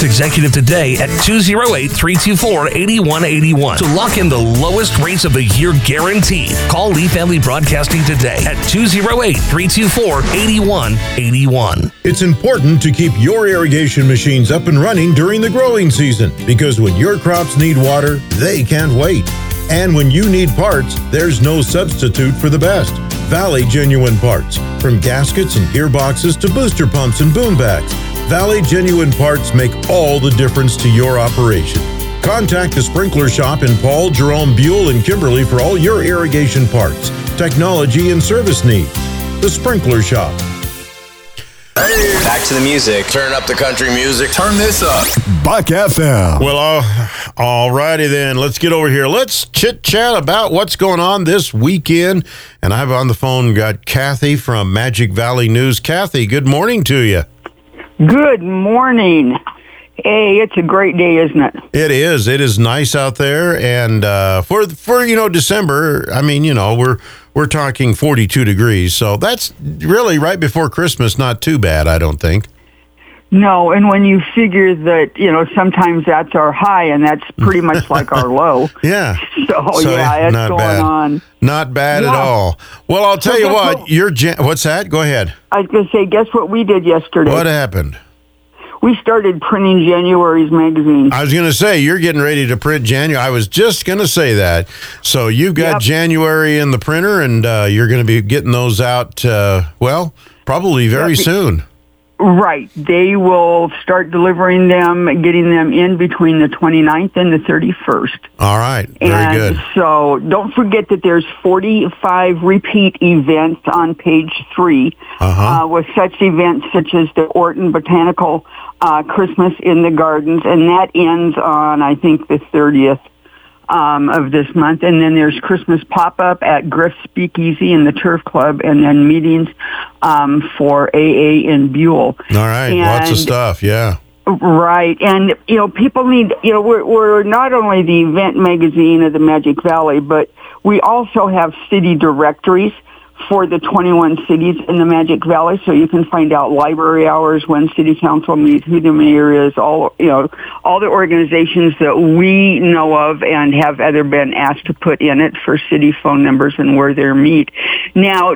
Insurance Executive today at 208-324-8181 to lock in the lowest rates of the year guaranteed. Call Lee Family Broadcasting today at 208-324-8181. It's important to keep your irrigation machines up and running during the growing season, because when your crops need water, they can't wait. And when you need parts, there's no substitute for the best. Valley Genuine Parts. From gaskets and gearboxes to booster pumps and boom bags, Valley Genuine Parts make all the difference to your operation. Contact the Sprinkler Shop in Paul, Jerome, Buell, and Kimberly for all your irrigation parts, technology, and service needs. The Sprinkler Shop. Hey. Back to the music. Turn up the country music. Turn this up. Buck FM. Well, all righty then. Let's get over here. Let's chit-chat about what's going on this weekend. And I've on the phone got Kathy from Magic Valley News. Kathy, good morning to you. Good morning. Hey, it's a great day, isn't it? It is. It is nice out there. And for December, I mean, we're talking 42 degrees. So that's really right before Christmas. Not too bad, I don't think. No, and when you figure that, sometimes that's our high and that's pretty much like our low. Yeah. So yeah, it's going bad. on. Not bad at all. Well, I'll tell you what. What's that? Go ahead. I was going to say, guess what we did yesterday? What happened? We started printing January's magazine. I was going to say, you're getting ready to print January. I was just going to say that. So you've got January in the printer, and you're going to be getting those out, probably very soon. Right. They will start delivering them, getting them in between the 29th and the 31st. All right. Very good. So don't forget that there's 45 repeat events on page 3 with such events such as the Orton Botanical Christmas in the Gardens, and that ends on, I think, the 30th of this month. And then there's Christmas pop-up at Griff Speakeasy in the Turf Club, and then meetings for AA in Buell. All right, lots of stuff, yeah. Right, and, people need, we're not only the event magazine of the Magic Valley, but we also have city directories for the 21 cities in the Magic Valley, so you can find out library hours, when city council meets, who the mayor is, all the organizations that we know of and have either been asked to put in it for city phone numbers and where they meet. Now,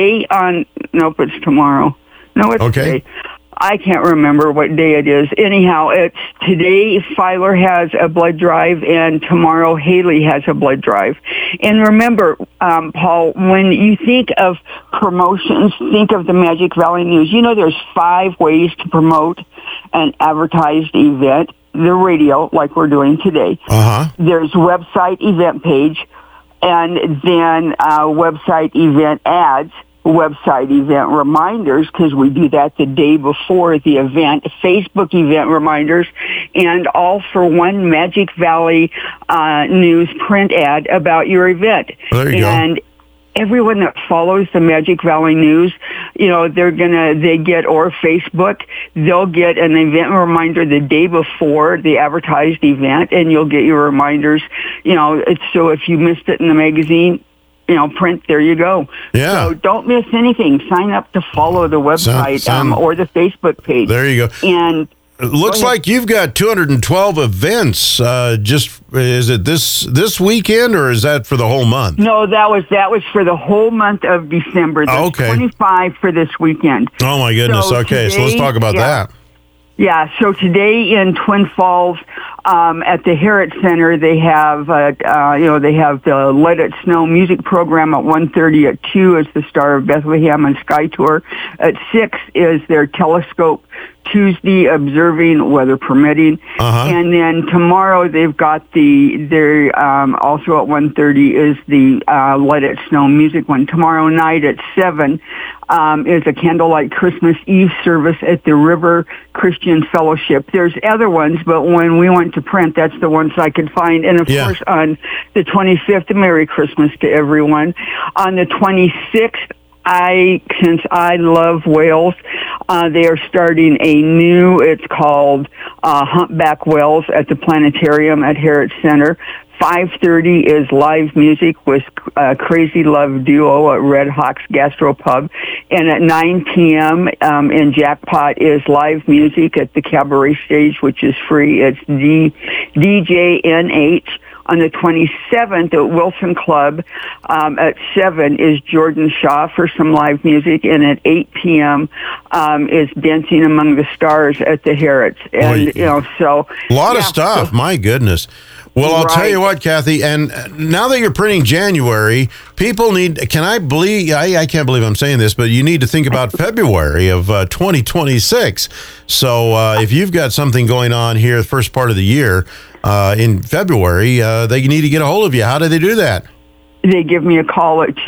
it's tomorrow. No, it's today. I can't remember what day it is. Anyhow, it's today Filer has a blood drive, and tomorrow Haley has a blood drive. And remember, Paul, when you think of promotions, think of the Magic Valley News. There's 5 ways to promote an advertised event. The radio, like we're doing today. There's website event page, and then website event ads. Website event reminders, because we do that the day before the event, Facebook event reminders, and all for one Magic Valley News print ad about your event. There you go. Everyone that follows the Magic Valley News, or Facebook, they'll get an event reminder the day before the advertised event, and you'll get your reminders, so if you missed it in the magazine, print, there you go. Yeah. So don't miss anything. Sign up to follow the website or the Facebook page. There you go. And it looks like you've got 212 events. Is it this weekend, or is that for the whole month? No, that was for the whole month of December. There's 25 for this weekend. Oh my goodness. So today, so let's talk about that. Yeah, so today in Twin Falls, at the Harrod Center, they have, they have the Let It Snow music program at 1:30. At 2 is the Star of Bethlehem and Sky Tour. At 6 is their Telescope Tuesday, observing, weather permitting. And then tomorrow they've got also at 1:30 is the Let It Snow music one. Tomorrow night at 7 is a candlelight Christmas Eve service at the River Christian Fellowship. There's other ones, but when we went to print, that's the ones I could find. And of course, on the 25th, Merry Christmas to everyone. On the 26th, since I love whales, they are starting it's called Humpback Whales at the Planetarium at Harrod Center. 5:30 is live music with Crazy Love Duo at Red Hawks Gastropub. And at 9 p.m. In Jackpot is live music at the Cabaret Stage, which is free. It's DJ NH. On the 27th at Wilson Club at 7 is Jordan Shaw for some live music. And at 8 p.m. Is Dancing Among the Stars at the Harrods. And, so... A lot of stuff. My goodness. Well, I'll tell you what, Kathy, and now that you're printing January, people need, I can't believe I'm saying this, but you need to think about February of 2026. So if you've got something going on here the first part of the year in February, they need to get a hold of you. How do they do that? They give me a call at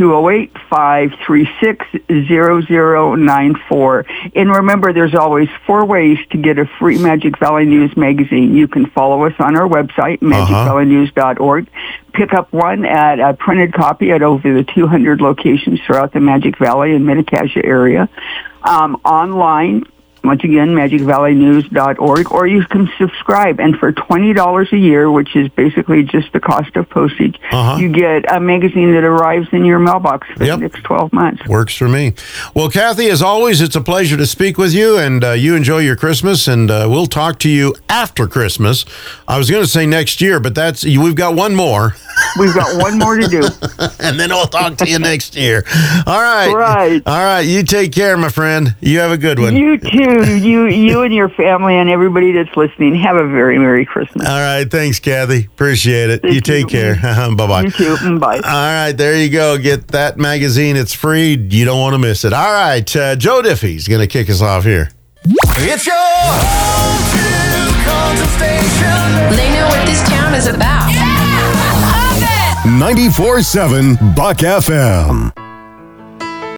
208-536-0094. And remember, there's always 4 ways to get a free Magic Valley News magazine. You can follow us on our website, magicvalleynews.org. Pick up one at a printed copy at over the 200 locations throughout the Magic Valley and Mini-Cassia area. Online, once again, magicvalleynews.org, or you can subscribe. And for $20 a year, which is basically just the cost of postage, you get a magazine that arrives in your mailbox for the next 12 months. Works for me. Well, Kathy, as always, it's a pleasure to speak with you, and you enjoy your Christmas, and we'll talk to you after Christmas. I was going to say next year, but we've got one more. We've got one more to do. And then we'll talk to you next year. All right. Right. All right. You take care, my friend. You have a good one. You too. You and your family and everybody that's listening, have a very Merry Christmas. All right. Thanks, Kathy. Appreciate it. You take care. Bye-bye. You too. Bye. All right. There you go. Get that magazine. It's free. You don't want to miss it. All right. Joe Diffie's going to kick us off here. It's your home to station. They know what this town is about. 94.7 Buck FM.